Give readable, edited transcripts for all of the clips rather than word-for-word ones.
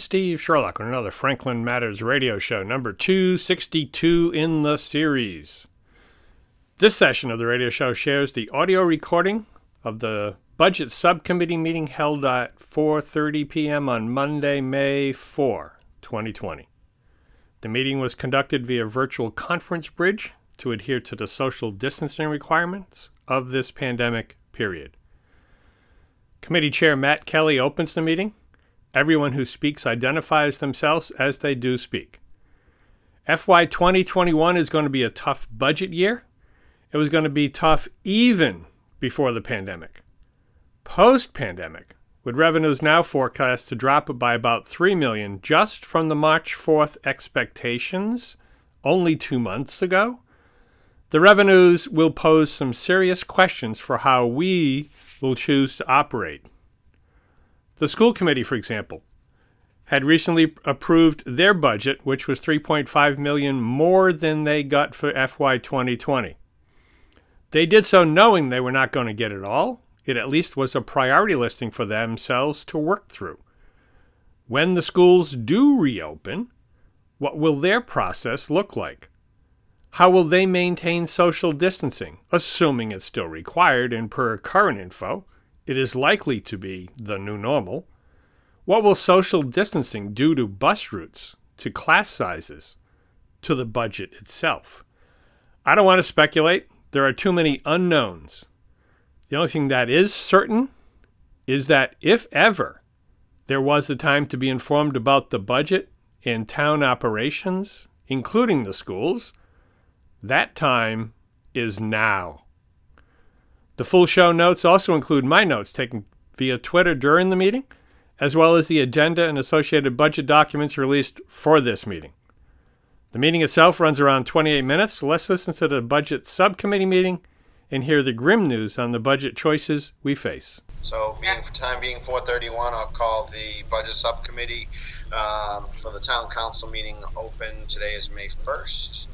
Steve Sherlock with another Franklin Matters radio show, number 262 in the series. This session of the radio show shares the audio recording of the Budget Subcommittee meeting held at 4:30 p.m. on Monday, May 4, 2020. The meeting was conducted via virtual conference bridge to adhere to the social distancing requirements of this pandemic period. Committee Chair Matt Kelly opens the meeting. Everyone who speaks identifies themselves as they do speak. FY 2021 is going to be a tough budget year. It was going to be tough even before the pandemic. Post-pandemic, with revenues now forecast to drop by about $3 million just from the March 4th expectations only 2 months ago, the revenues will pose some serious questions for how we will choose to operate. The school committee, for example, had recently approved their budget, which was $3.5 million more than they got for FY 2020. They did so knowing they were not going to get it all. It at least was a priority listing for themselves to work through. When the schools do reopen, what will their process look like? How will they maintain social distancing, assuming it's still required, and per current info, it is likely to be the new normal? What will social distancing do to bus routes, to class sizes, to the budget itself? I don't want to speculate. There are too many unknowns. The only thing that is certain is that if ever there was a time to be informed about the budget and town operations, including the schools, that time is now. The full show notes also include my notes taken via Twitter during the meeting, as well as the agenda and associated budget documents released for this meeting. The meeting itself runs around 28 minutes, so let's listen to the Budget Subcommittee meeting and hear the grim news on the budget choices we face. So, time being 4:31, I'll call the Budget Subcommittee for the Town Council meeting open. Today is May 4th.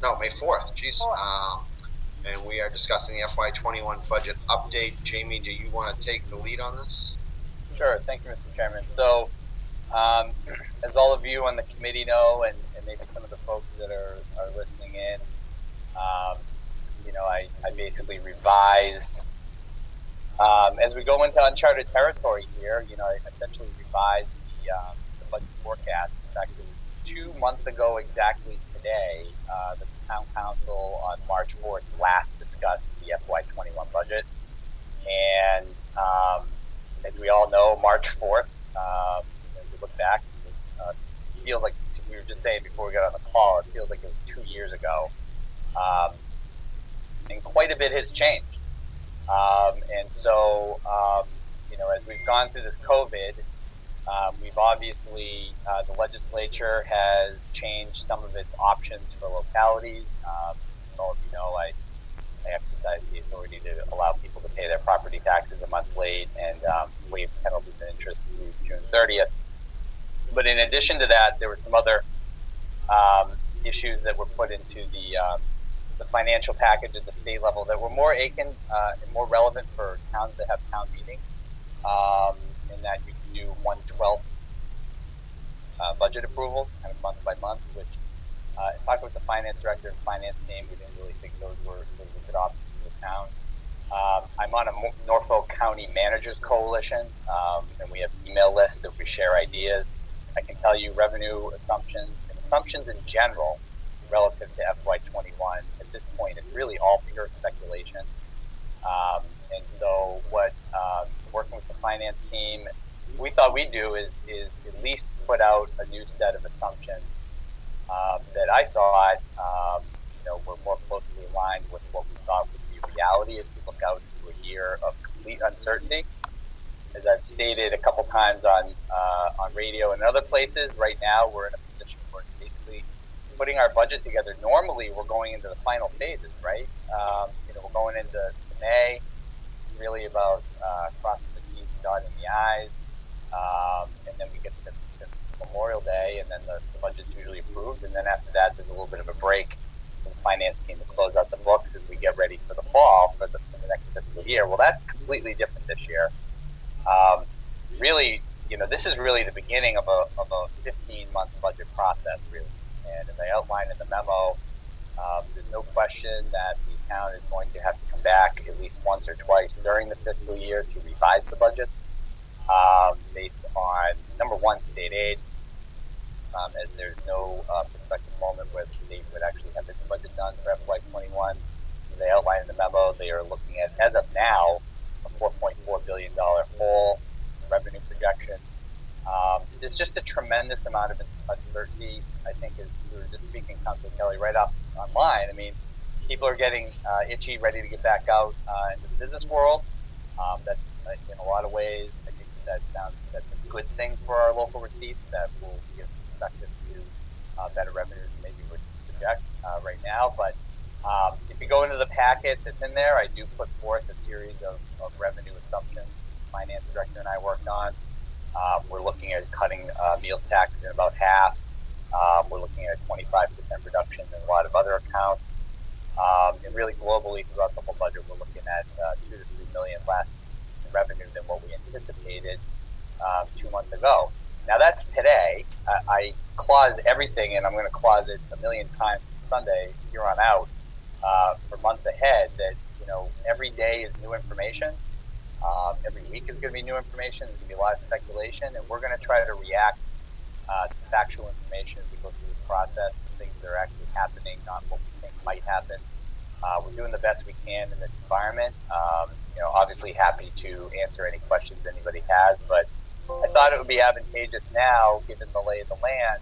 And we are discussing the FY21 budget update. Jamie, do you want to take the lead on this? Sure. Thank you, Mr. Chairman. So, as all of you on the committee know, and maybe some of the folks that are listening in, I basically revised, as we go into uncharted territory here, I essentially revised the budget forecast. In fact, it was 2 months ago exactly today, the Town Council on March 4th last discussed the FY21 budget. And as we all know, March 4th, as we look back, it feels like, we were just saying before we got on the call, it feels like it was 2 years ago. And quite a bit has changed. And so, as we've gone through this COVID, we've obviously, the legislature has changed some of its options for localities. All of you know, I exercise the authority to allow people to pay their property taxes a month late and waive penalties and interest through June 30th. But in addition to that, there were some other issues that were put into the financial package at the state level that were more and more relevant for towns that have town meetings, in that you can do 1/12 budget approval, kind of month by month, which talking with the finance director and finance team, we didn't really think those were good options for the town. I'm on a Norfolk County Managers Coalition, and we have email lists that we share ideas. I can tell you revenue assumptions and assumptions in general relative to FY21 at this point is really all pure speculation. And so what working with the finance team, we thought we'd do is at least put out a new set of assumptions that I thought were more closely aligned with what we thought would be reality as we look out into a year of complete uncertainty. As I've stated a couple times on radio and other places, right now we're in a position where basically putting our budget together. Normally we're going into the final phases, right? We're going into May. It's really about crossing the T's and dotting the I's. And then we get to Memorial Day, and then the budget's usually approved. And then after that, there's a little bit of a break for the finance team to close out the books as we get ready for the fall for the next fiscal year. Well, that's completely different this year. Really, this is really the beginning of a 15 process, really. And as I outlined in the memo, there's no question that the town is going to have to come back at least once or twice during the fiscal year to revise the budget based on, number one, state aid, as there's no prospective moment where the state would actually have its budget done for FY21. As they outlined in the memo, they are looking at, as of now, a $4.4 billion hole revenue projection. There's just a tremendous amount of uncertainty. I think, as we were just speaking, Councilor Kelly, right off online. I mean, people are getting itchy, ready to get back out into the business world. That's in a lot of ways, I think that's a good thing for our local receipts that will give us to better revenues than maybe we project right now. But if you go into the packet that's in there, I do put forth a series of revenue assumptions the finance director and I worked on. We're looking at cutting meals tax in about half. We're looking at a 25% reduction in a lot of other accounts. And really globally throughout the whole budget, we're looking at 2 to 3 million less in revenue than what we anticipated 2 months ago. Now that's today. I clause everything, and I'm going to clause it a million times Sunday here on out for months ahead. That every day is new information. Every week is going to be new information. There's going to be a lot of speculation, and we're going to try to react to factual information as we go through the process, to things that are actually happening, not what we think might happen. We're doing the best we can in this environment. Obviously happy to answer any questions anybody has, but I thought it would be advantageous now, given the lay of the land,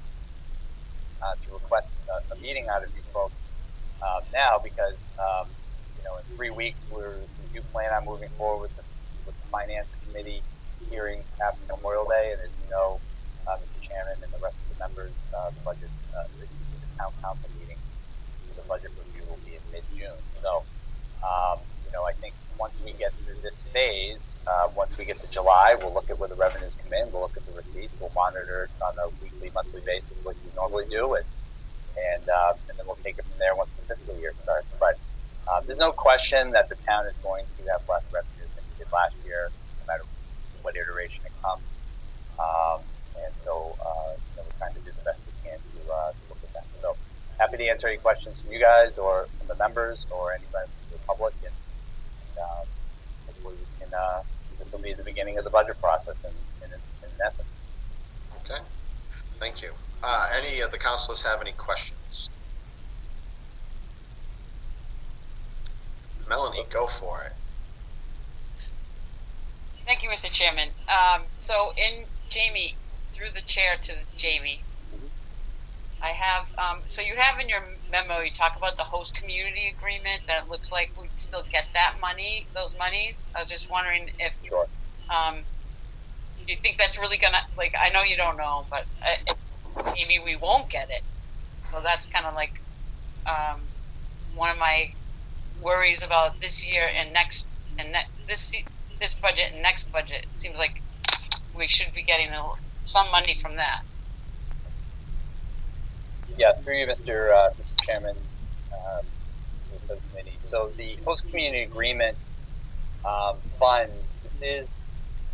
to request a meeting out of you folks now, because in 3 weeks we do plan on moving forward with the Finance Committee hearings after Memorial Day, and as you know, Mr. Chairman and the rest of the members, the budget, the town council meeting, the budget review will be in mid-June. So, I think once we get through this phase, once we get to July, we'll look at where the revenues come in, we'll look at the receipts, we'll monitor it on a weekly, monthly basis like we normally do, and then we'll take it from there once the fiscal year starts. But there's no question that the town is going to have less revenues than we did last year, no matter what iteration it comes. And so we're trying to do the best we can to look at that. So happy to answer any questions from you guys or from the members or anybody from the public. And hopefully we can, this will be the beginning of the budget process in essence. Okay. Thank you. Any of the councilors have any questions? Melanie, go for it. Thank you, Mr. Chairman. So Jamie, through the chair to Jamie, I have, so you have in your memo, you talk about the host community agreement that looks like we still get that money, those monies. I was just wondering if, Sure. Do you think that's really gonna, I know you don't know, but maybe we won't get it. So that's kind of one of my worries about this year and next, this budget and next budget. It seems like we should be getting some money from that. Yeah, through you, Mr. Chairman, the subcommittee. So the host community agreement fund, this is,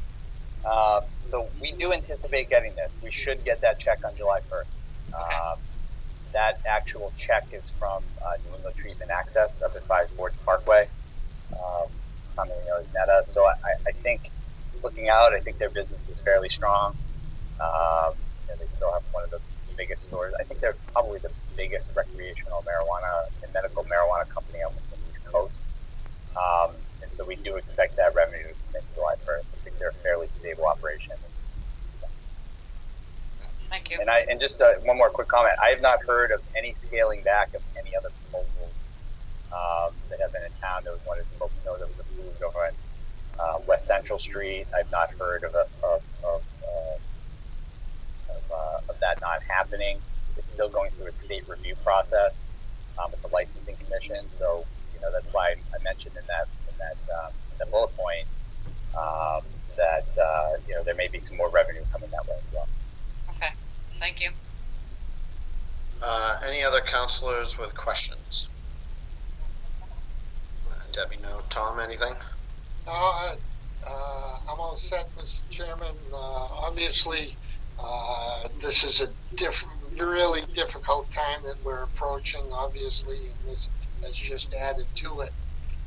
so we do anticipate getting this. We should get that check on July 1st. Okay. That actual check is from New England Treatment Access up at 5 Sports Parkway, commonly known as NETA. So I think, looking out, I think their business is fairly strong. And they still have one of the biggest stores. I think they're probably the biggest recreational marijuana and medical marijuana company on the East Coast. And so we do expect that revenue to come in July 1st. I think they're a fairly stable operation. Thank you. And just one more quick comment. I have not heard of any scaling back of any other proposals that have been in town. There was one, as folks know, that was approved over on West Central Street. I've not heard of that not happening. It's still going through a state review process with the licensing commission. So that's why I mentioned in that bullet point that there may be some more revenue coming that way as well. Okay, thank you. Any other councilors with questions? Debbie, no. Tom, anything? No, I'm all set, Mr. Chairman. Obviously, this is a really difficult time that we're approaching, obviously, and this has just added to it.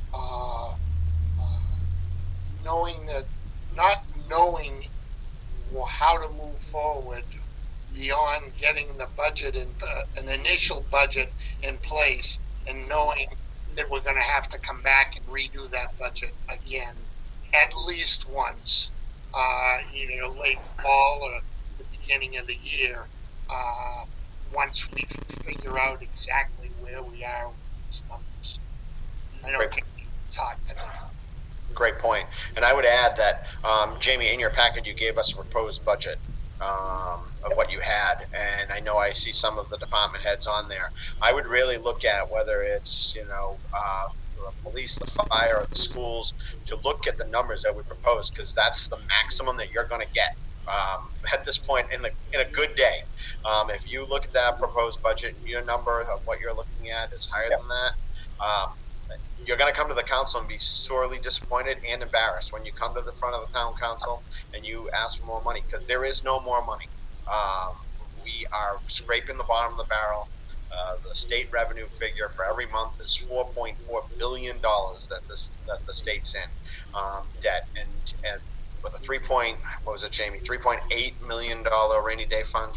Not knowing how to move forward beyond getting the budget and an initial budget in place, and knowing that we're going to have to come back and redo that budget again at least once, late fall or the beginning of the year, once we figure out exactly where we are with these numbers. I know Jamie talked about that. Great point. And I would add that, Jamie, in your packet, you gave us a proposed budget of what you had. And I know I see some of the department heads on there. I would really look at whether it's, the police, the fire, or the schools, to look at the numbers that we propose, because that's the maximum that you're going to get at this point in a good day. If you look at that proposed budget, your number of what you're looking at is higher than that. You're going to come to the council and be sorely disappointed and embarrassed when you come to the front of the town council and you ask for more money, because there is no more money. We are scraping the bottom of the barrel. The state revenue figure for every month is $4.4 billion that the state's in debt, and with a $3.8 million rainy day fund,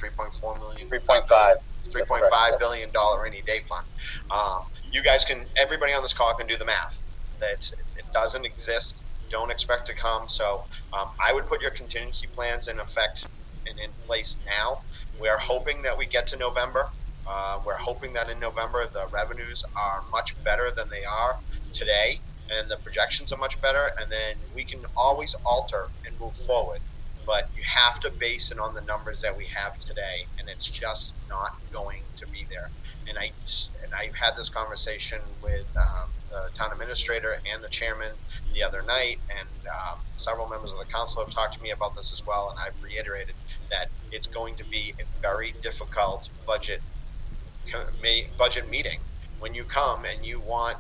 $3.5 billion rainy day fund. You guys can, everybody on this call can do the math. It doesn't exist. Don't expect to come. So I would put your contingency plans in effect and in place now. We are hoping that we get to November. We're hoping that in November the revenues are much better than they are today, and the projections are much better, and then we can always alter and move forward. But you have to base it on the numbers that we have today, and it's just not going to be there. And I've had this conversation with the town administrator and the chairman the other night, and several members of the council have talked to me about this as well, and I've reiterated that it's going to be a very difficult budget meeting when you come and you want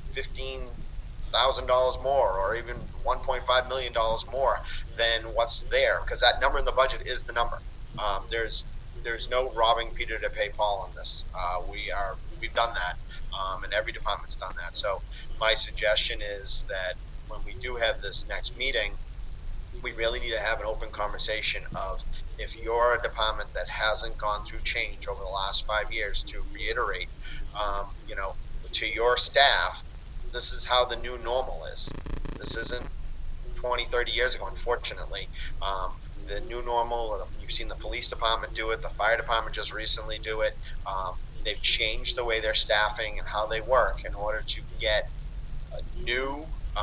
$15,000 more, or even $1.5 million more than what's there, because that number in the budget is the number. There's no robbing Peter to pay Paul on this. We've done that, and every department's done that. So my suggestion is that when we do have this next meeting, we really need to have an open conversation of, if you're a department that hasn't gone through change over the last 5 years, to reiterate, to your staff, this is how the new normal is. This isn't 20, 30 years ago, unfortunately. The new normal, you've seen the police department do it, the fire department just recently do it. They've changed the way they're staffing and how they work in order to get new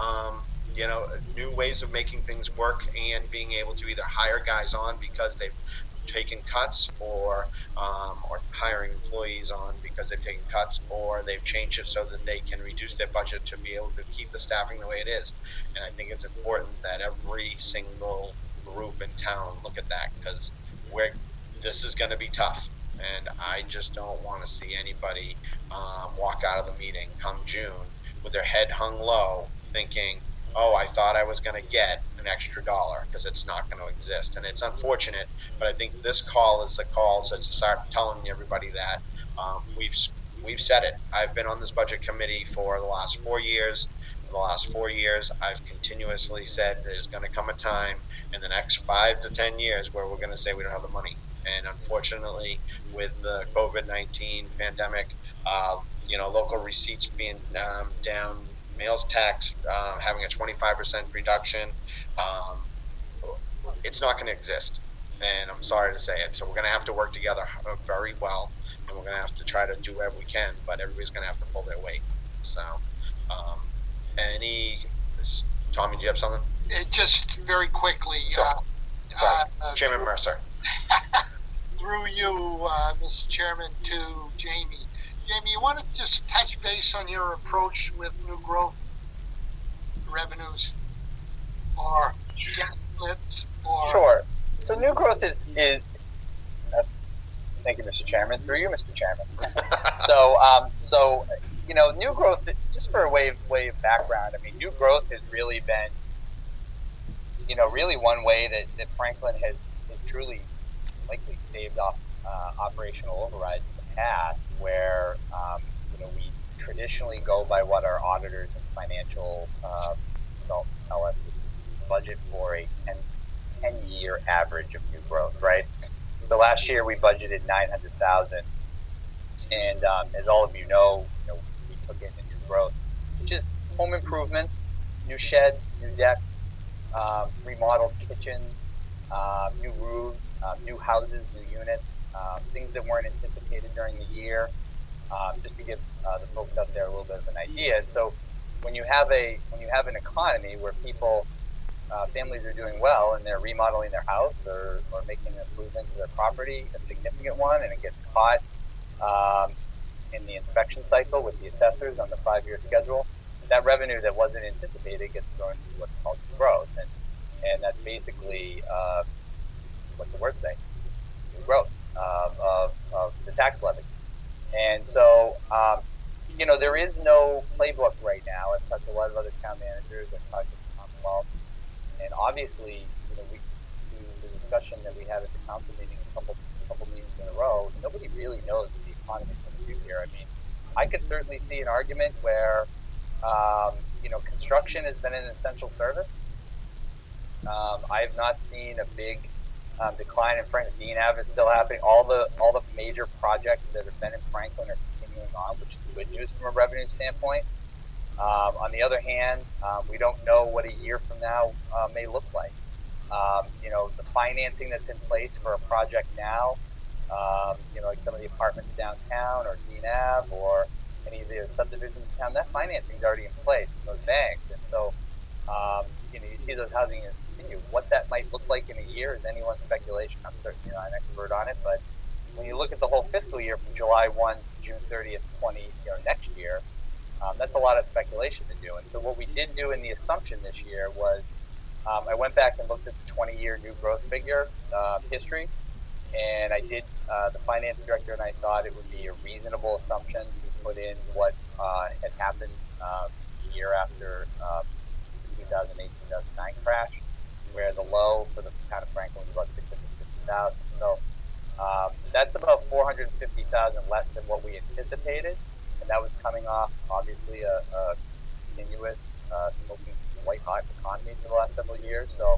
ways of making things work, and being able to either hire guys on because they've taken cuts, or hiring employees on because they've taken cuts, or they've changed it so that they can reduce their budget to be able to keep the staffing the way it is. And I think it's important that every single group in town look at that, because this is going to be tough, and I just don't want to see anybody walk out of the meeting come June with their head hung low, thinking, oh, I thought I was going to get an extra dollar, because it's not going to exist. And it's unfortunate, but I think this call is the call to start telling everybody that. We've said it. I've been on this budget committee for the last 4 years. For the last 4 years, I've continuously said there's going to come a time in the next 5 to 10 years where we're going to say we don't have the money. And unfortunately, with the COVID-19 pandemic, local receipts being down, meals tax having a 25% reduction, it's not going to exist. And I'm sorry to say it. So we're going to have to work together very well, and we're going to have to try to do whatever we can, but everybody's going to have to pull their weight. So, Tommy, do you have something? Just very quickly, Sure. Chairman Mercer. Through you, Mr. Chairman, to Jamie. Jamie, you want to just touch base on your approach with new growth revenues, or splits, or Sure. So new growth is thank you, Mr. Chairman. Through you, Mr. Chairman. So new growth, just for a way of background, I mean, new growth has really been, really one way that Franklin has truly likely staved off operational overrides in the past where we traditionally go by what our auditors and financial results tell us, budget for a 10-year average of new growth, right? So last year we budgeted $900,000, and as all of you know, we took in the new growth, which is home improvements, new sheds, new decks, remodeled kitchens, new roofs, new houses, new units, things that weren't anticipated during the year, just to give the folks out there a little bit of an idea. And so when you have an economy where families are doing well and they're remodeling their house or making an improvement to their property, a significant one, and it gets caught in the inspection cycle with the assessors on the 5-year schedule, that revenue that wasn't anticipated gets thrown into what's called growth. And that's basically, what's the word say? Growth of the tax levy. And so, there is no playbook right now. I've talked to a lot of other town managers. I've talked to the Commonwealth. And obviously, the discussion that we had at the council meeting a couple meetings in a row, nobody really knows what the economy is going to do here. I mean, I could certainly see an argument where, construction has been an essential service. I have not seen a big decline in Franklin. Dean Ave is still happening. All the major projects that have been in Franklin are continuing on, which is good news from a revenue standpoint. On the other hand, we don't know what a year from now may look like. The financing that's in place for a project now, like some of the apartments downtown or Dean Ave or any of the subdivisions in town, that financing is already in place from those banks. And so, you see those housing units continue. What that might look like in a year is anyone's speculation. I'm certainly not an expert on it, but when you look at the whole fiscal year from July 1 to June 30th, next year, that's a lot of speculation to do. And so what we did do in the assumption this year was I went back and looked at the 20-year new growth figure history, and I did, the finance director and I thought it would be a reasonable assumption to put in what had happened the year after the 2008-2009 crash, where the low for the town of Franklin was about 650,000. So that's about 450,000 less than what we anticipated. And that was coming off, obviously, a continuous smoking white-hot economy for the last several years. So,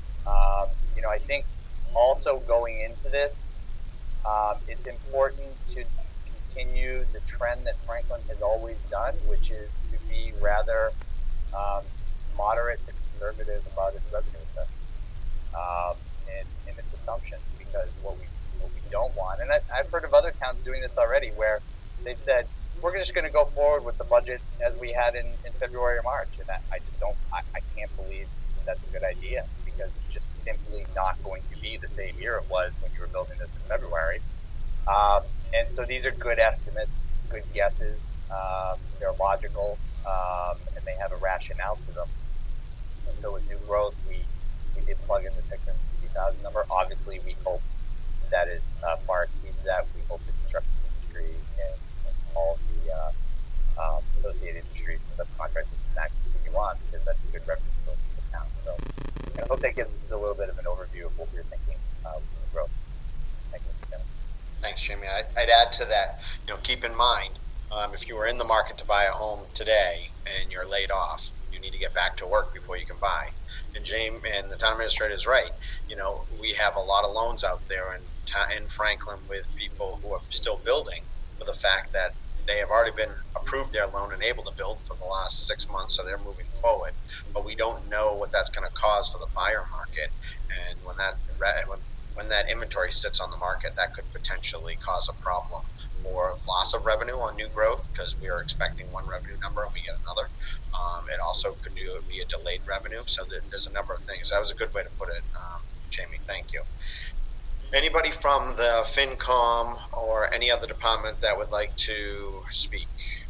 I think also going into this, it's important to continue the trend that Franklin has always done, which is to be rather moderate to conservative about its revenue assessment and its assumptions, because what we don't want, and I've heard of other towns doing this already, where they've said, we're just going to go forward with the budget as we had in February or March. And I can't believe that's a good idea, because it's just simply not going to be the same year it was when you were building this in February. And so these are good estimates, good guesses. They're logical, and they have a rationale to them. And so with new growth, we did plug in the 650,000 number. Obviously, we hope that is far exceeds that. We hope the construction industry and all the associated industries and subcontractors can that continue on, because that's a good revenue source for the town. So I hope that gives us a little bit of an overview of what we're thinking with growth. Thank you, Kevin. Thanks, Jimmy. I'd add to that, keep in mind, if you were in the market to buy a home today and you're laid off, you need to get back to work before you can buy. And James and the town administrator is right. We have a lot of loans out there in Franklin with people who are still building, for the fact that they have already been approved their loan and able to build for the last 6 months, so they're moving forward. But we don't know what that's going to cause for the buyer market, and when that inventory sits on the market, that could potentially cause a problem, or loss of revenue on new growth, because we are expecting one revenue number and we get another. It also could be a delayed revenue, so there's a number of things. That was a good way to put it, Jamie. Thank you. Anybody from the FinCom or any other department that would like to speak?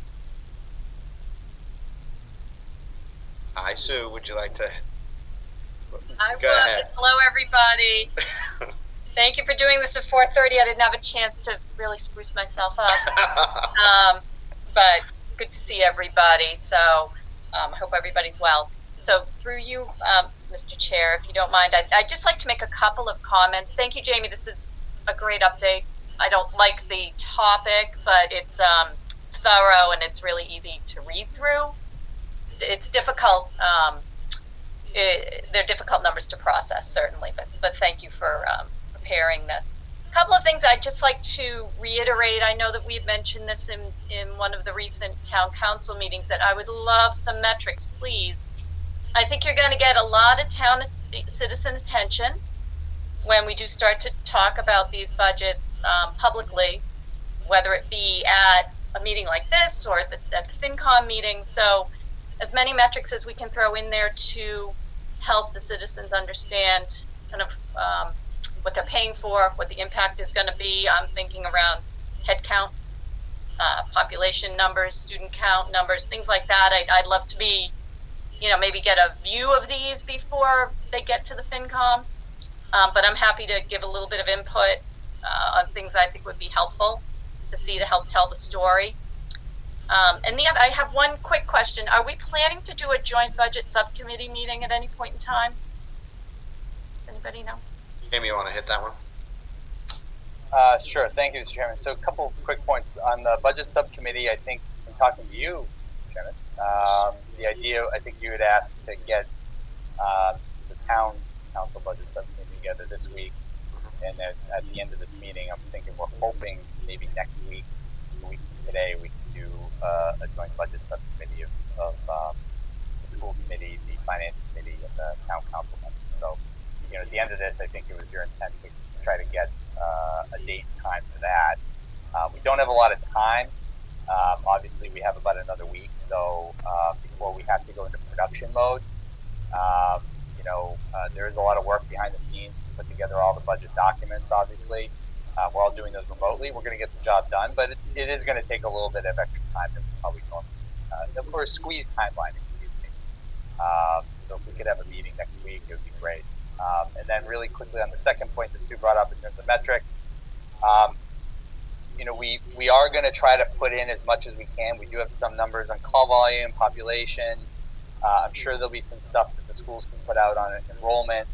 Hi, Sue. Would you like to? I Go ahead. Hello, everybody. Thank you for doing this at 4:30. I didn't have a chance to really spruce myself up. But it's good to see everybody. So I hope everybody's well. So through you, Mr. Chair, if you don't mind, I'd just like to make a couple of comments. Thank you, Jamie. This is a great update. I don't like the topic, but it's thorough and it's really easy to read through. It's difficult. They're difficult numbers to process, certainly, but thank you for preparing this. A couple of things I'd just like to reiterate. I know that we've mentioned this in one of the recent town council meetings, that I would love some metrics, please. I think you're going to get a lot of town citizen attention when we do start to talk about these budgets publicly, whether it be at a meeting like this or at the FinCom meeting. So as many metrics as we can throw in there to help the citizens understand kind of what they're paying for, what the impact is going to be. I'm thinking around head count, population numbers, student count numbers, things like that. I'd love to be, maybe get a view of these before they get to the FinCom. But I'm happy to give a little bit of input on things I think would be helpful to see to help tell the story. And I have one quick question. Are we planning to do a joint budget subcommittee meeting at any point in time? Does anybody know? Amy, you want to hit that one? Sure. Thank you, Mr. Chairman. So a couple quick points. On the budget subcommittee, I think in talking to you, Mr. Chairman, the idea, I think you had asked to get the town council budget subcommittee together this week. And at the end of this meeting, I'm thinking we're hoping maybe next week, a week from today, we can do a joint budget subcommittee of the school committee, the finance committee, and the town council members. So, at the end of this, I think it was your intent to try to get a date and time for that. We don't have a lot of time. Obviously, we have about another week, so before we have to go into production mode. There is a lot of work behind the scenes to put together all the budget documents, obviously. We're all doing those remotely. We're going to get the job done, but it is going to take a little bit of extra time than we probably normally. Or a squeezed timeline, excuse me. So if we could have a meeting next week, it would be great. And then really quickly on the second point that Sue brought up in terms of metrics, we are going to try to put in as much as we can. We do have some numbers on call volume, population. I'm sure there'll be some stuff that the schools can put out on enrollment.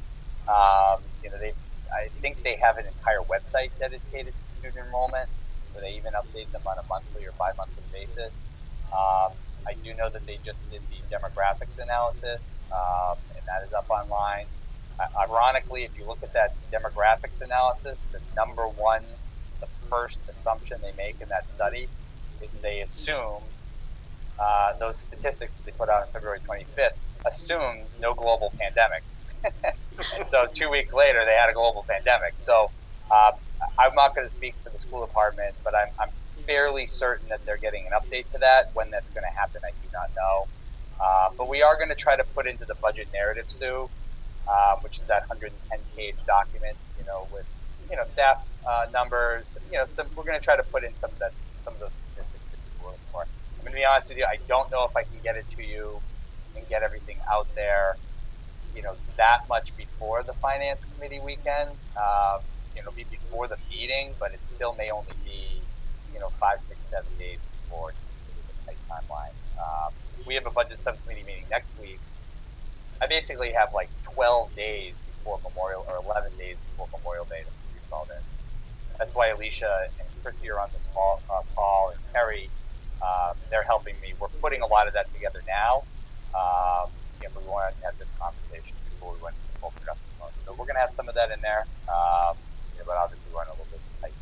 I think they have an entire website dedicated to student enrollment, where they even update them on a monthly or bi-monthly basis. I do know that they just did the demographics analysis, and that is up online. Ironically, if you look at that demographics analysis, the first assumption they make in that study is they assume those statistics that they put out on February 25th assumes no global pandemics. And so 2 weeks later, they had a global pandemic. So I'm not going to speak for the school department, but I'm fairly certain that they're getting an update to that. When that's going to happen, I do not know. But we are going to try to put into the budget narrative, Sue, which is that 110-page document, with staff numbers. We're going to try to put in some of those statistics that people are looking for. I'm going to be honest with you. I don't know if I can get it to you and get everything out there, that much before the finance committee weekend. It'll be before the meeting, but it still may only be, 5, 6, 7 days before the tight timeline. We have a budget subcommittee meeting next week. I basically have like 12 days before Memorial, or 11 days before Memorial Day to be called in. That's why Alicia and Chrissy are on this call, Paul and Terry. They're helping me. We're putting a lot of that together now. But we want to have this conversation before we went to the full production mode. So we're going to have some of that in there, but obviously we're on a little bit tight.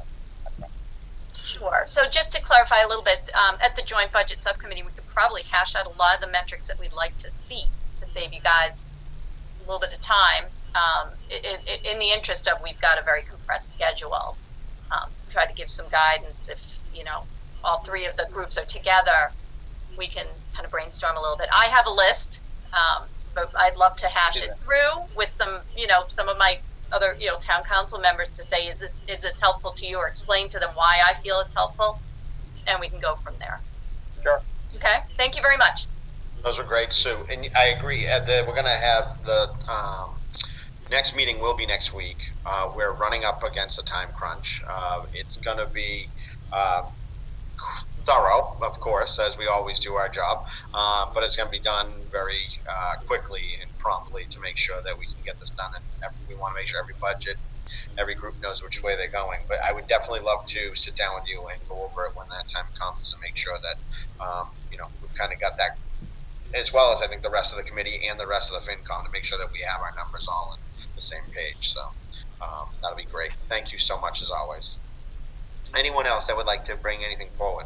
Sure. So just to clarify a little bit, at the joint budget subcommittee, we could probably hash out a lot of the metrics that we'd like to see to save you guys a little bit of time. In the interest of, we've got a very compressed schedule. Try to give some guidance. If all three of the groups are together, we can kind of brainstorm a little bit. I have a list, but I'd love to hash it through with some of my other, town council members to say, is this helpful to you, or explain to them why I feel it's helpful, and we can go from there. Sure. Okay. Thank you very much. Those are great, Sue. And I agree. We're going to have the next meeting will be next week. We're running up against a time crunch. It's going to be thorough, of course, as we always do our job, but it's going to be done very quickly and promptly to make sure that we can get this done. And we want to make sure every budget every group knows which way they're going. But I would definitely love to sit down with you and go over it when that time comes and make sure that, we've kind of got that, as well as I think the rest of the committee and the rest of the FinCom, to make sure that we have our numbers all on the same page. So that'll be great. Thank you so much, as always. Anyone else that would like to bring anything forward?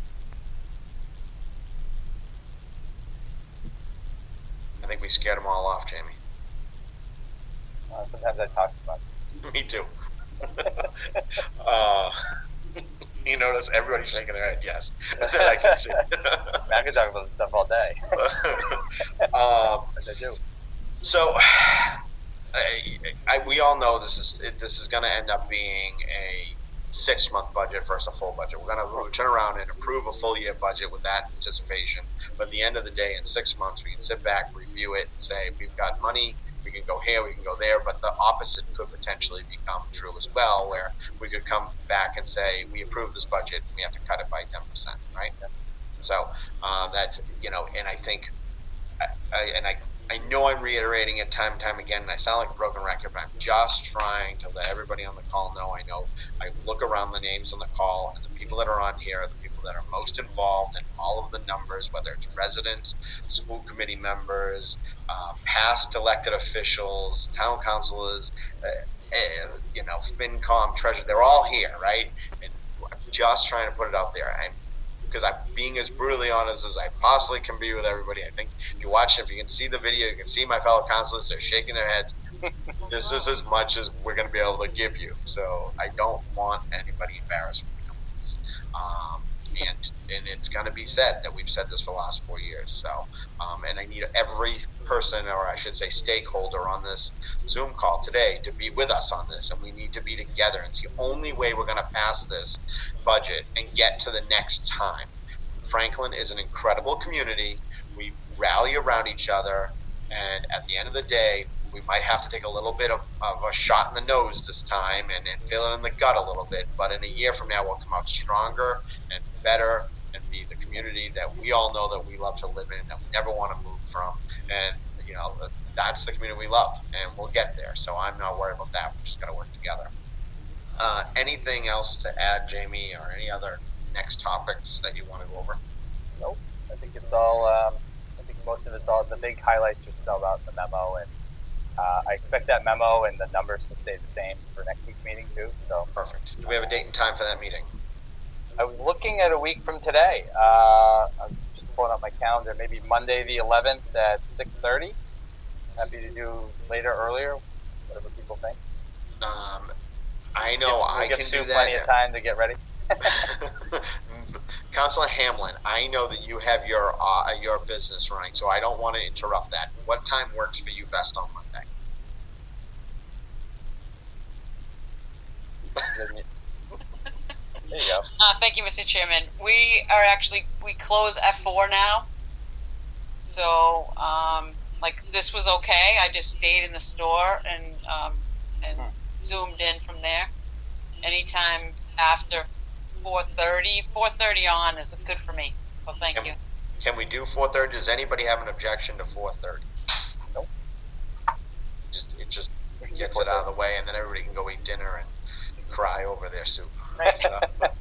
I think we scared them all off, Jamie. Sometimes I talk too much. Me too. You notice everybody's shaking their head, yes. I can see. I can talk about this stuff all day. As I do. So, we all know this is going to end up being a 6-month budget versus a full budget. We're going to turn around and approve a full year budget with that anticipation. But at the end of the day, in 6 months, we can sit back, review it, and say, we've got money, we can go here, we can go there. But the opposite could potentially become true as well, where we could come back and say, we approve this budget, we have to cut it by 10%, right? So that's, and I think, I know I'm reiterating it time and time again, and I sound like a broken record, but I'm just trying to let everybody on the call know. I know I look around the names on the call, and the people that are on here are the people that are most involved in all of the numbers, whether it's residents, school committee members, past elected officials, town councilors, FinCom, treasurer. They're all here, right? And I'm just trying to put it out there. Because I'm being as brutally honest as I possibly can be with everybody. I think if you watch it, if you can see the video, you can see my fellow councilors, they're shaking their heads. This is as much as we're going to be able to give you. So I don't want anybody embarrassed when we come to this. And it's going to be said that we've said this for the last 4 years. So, and I need every person, or I should say stakeholder, on this Zoom call today to be with us on this. And we need to be together. It's the only way we're going to pass this budget and get to the next time. Franklin is an incredible community. We rally around each other. And at the end of the day, we might have to take a little bit of a shot in the nose this time and feel it in the gut a little bit. But in a year from now, we'll come out stronger and better and be the community that we all know that we love to live in, that we never want to move from. And, that's the community we love, and we'll get there. So I'm not worried about that. We're just going to work together. Anything else to add, Jamie, or any other next topics that you want to go over? Nope. I think it's all, I think most of it's all, the big highlights are spelled out in the memo, and I expect that memo and the numbers to stay the same for next week's meeting too. So perfect. Do we have a date and time for that meeting? I was looking at a week from today. I'm just pulling up my calendar. Maybe Monday the 11th at 6:30. Happy to do later, earlier, whatever people think. I know I can do that. Plenty of time to get ready. Councilor Hamlin, I know that you have your business running, so I don't want to interrupt that. What time works for you best on Monday? There you go. Thank you, Mr. Chairman. We close at 4 now. So, this was okay. I just stayed in the store and zoomed in from there. Anytime after 4:30 on is good for me. So thank you. Can we do 4:30? Does anybody have an objection to 4:30? Nope. It just gets it out of the way, and then everybody can go eat dinner and cry over their soup. Right. So,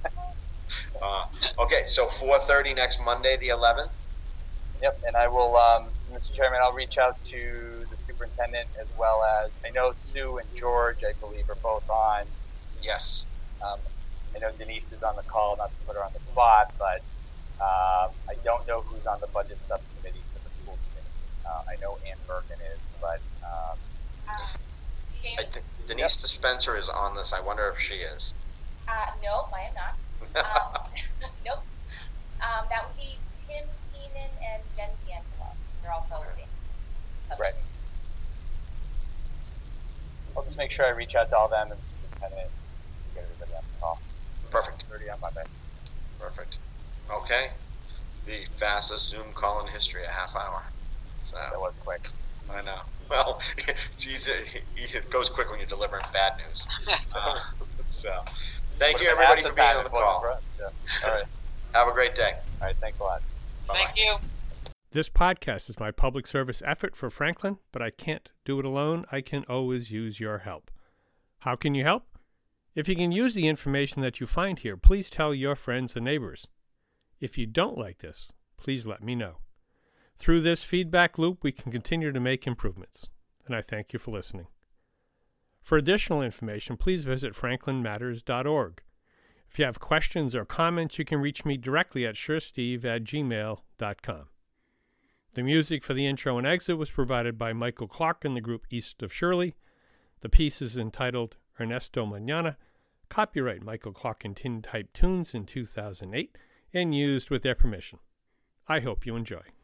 okay, so 4:30 next Monday, the 11th. Yep, and I will, Mr. Chairman, I'll reach out to the superintendent as well as, I know Sue and George, I believe, are both on. Yes. I know Denise is on the call, not to put her on the spot, but I don't know who's on the budget subcommittee for the school committee. I know Ann Bergen is, but... I think Denise Dispenser is on this. I wonder if she is. No, I am not. Nope. That would be Tim Keenan and Jen D'Angelo. They're also working. Right. I'll just make sure I reach out to all them and the superintendent and get everybody on the call. Perfect. 30 on Monday. Perfect. Okay. The fastest Zoom call in history, a half hour. So That was quick. I know. Well, it goes quick when you're delivering bad news. So, thank you everybody for being on the call. Yeah. All right. Have a great day. All right. Thanks a lot. Bye-bye. Thank you. This podcast is my public service effort for Franklin, but I can't do it alone. I can always use your help. How can you help? If you can use the information that you find here, please tell your friends and neighbors. If you don't like this, please let me know. Through this feedback loop, we can continue to make improvements, and I thank you for listening. For additional information, please visit franklinmatters.org. If you have questions or comments, you can reach me directly at suresteve@gmail.com. The music for the intro and exit was provided by Michael Clark and the group East of Shirley. The piece is entitled Ernesto Mañana, copyright Michael Clark and Tintype Tunes in 2008, and used with their permission. I hope you enjoy.